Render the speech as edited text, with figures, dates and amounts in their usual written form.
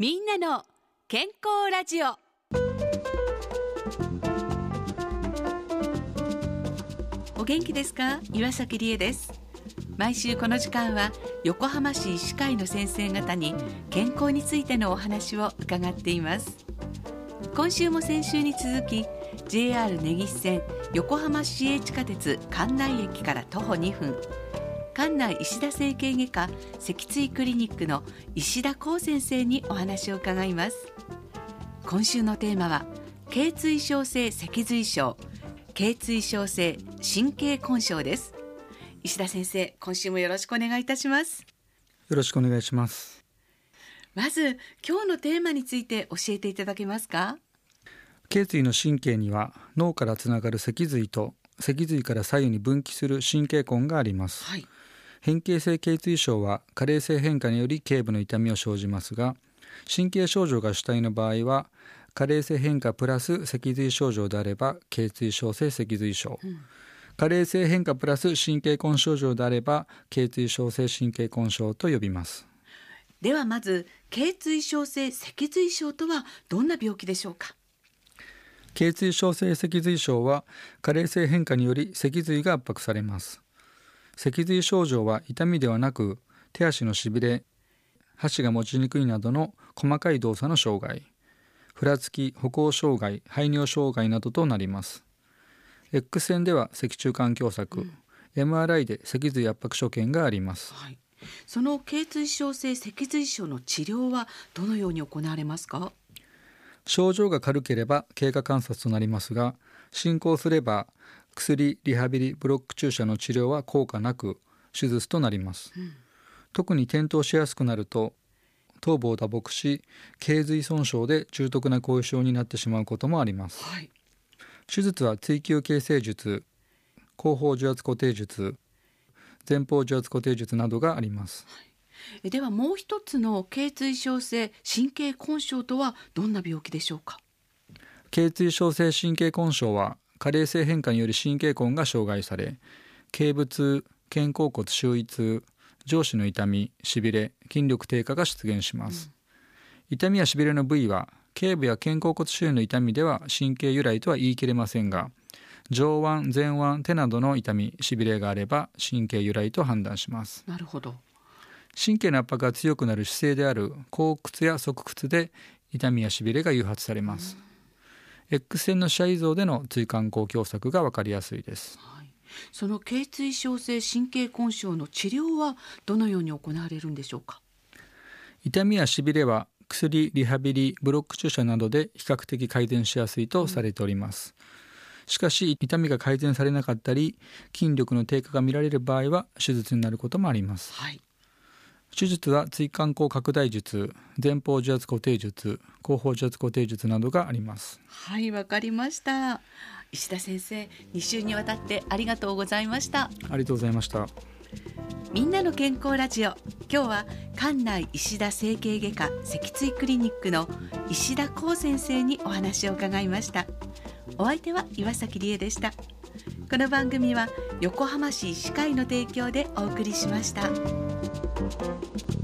みんなの健康ラジオ。お元気ですか？岩崎理恵です。毎週この時間は横浜市医師会の先生方に健康についてのお話を伺っています。今週も先週に続き JR 根岸線横浜市営地下鉄関内駅から徒歩2分、関内石田整形外科脊椎クリニックの石田光先生にお話を伺います。今週のテーマは頚椎症性脊髄症、頚椎症性神経根症です。石田先生、今週もよろしくお願いいたします。 よろしくお願いします。 まず今日のテーマについて教えていただけますか？ 頚椎の神経には脳からつながる脊髄と脊髄から左右に分岐する神経根があります。 はい。 変形性頚椎症は加齢性変化により頸部の痛みを生じますが、神経症状が主体の場合は加齢性変化プラス脊髄症状であれば頚椎症性脊髄症、加齢性変化プラス神経根症状であれば頚椎症性神経根症と呼びます。 ではまず頚椎症性脊髄症とはどんな病気でしょうか？ 頚椎症性脊髄症は加齢性変化により脊髄が圧迫されます。脊髄症状は痛みではなく、手足のしびれ、箸が持ちにくいなどの細かい動作の障害、ふらつき、歩行障害、排尿障害などとなります。X 線では脊柱管狭窄、MRI で脊髄圧迫所見があります。 はい。その頚椎症性脊髄症の治療はどのように行われますか？ 症状が軽ければ経過観察となりますが、進行すれば薬、リハビリ、ブロック注射の治療は効果なく手術となります。特に転倒しやすくなると頭部を打撲し、頚髄損傷で重篤な後遺症になってしまうこともあります。 はい。 手術は追求形成術、後方受圧固定術、前方受圧固定術などがあります。 ではもう一つの頚椎症性神経根症とはどんな病気でしょうか？ 頚椎症性神経根症は加齢性変化により神経根が障害され、頸部痛、肩甲骨周囲痛、上肢の痛み、しびれ、筋力低下が出現します。痛みやしびれの部位は頸部や肩甲骨周囲の痛みでは神経由来とは言い切れませんが、上腕、前腕、手などの痛み、しびれがあれば神経由来と判断します。 なるほど。 神経の圧迫が強くなる姿勢である後屈や側屈で痛みやしびれが誘発されます。X 線の視野依像での椎間孔狭窄が分かりやすいです。 はい。その頚椎症性神経根症の治療はどのように行われるんでしょうか？ 痛みやしびれは薬、リハビリ、ブロック注射などで比較的改善しやすいとされております。しかし痛みが改善されなかったり筋力の低下が見られる場合は手術になることもあります。 はい。 手術は椎間孔拡大術、前方受圧固定術、後方受圧固定術などがあります。 はい、わかりました。石田先生、2週にわたってありがとうございました。 ありがとうございました。 みんなの健康ラジオ、今日は関内石田整形外科脊椎クリニックの石田光先生にお話を伺いました。お相手は岩崎理恵でした。この番組は横浜市医師会の提供でお送りしました。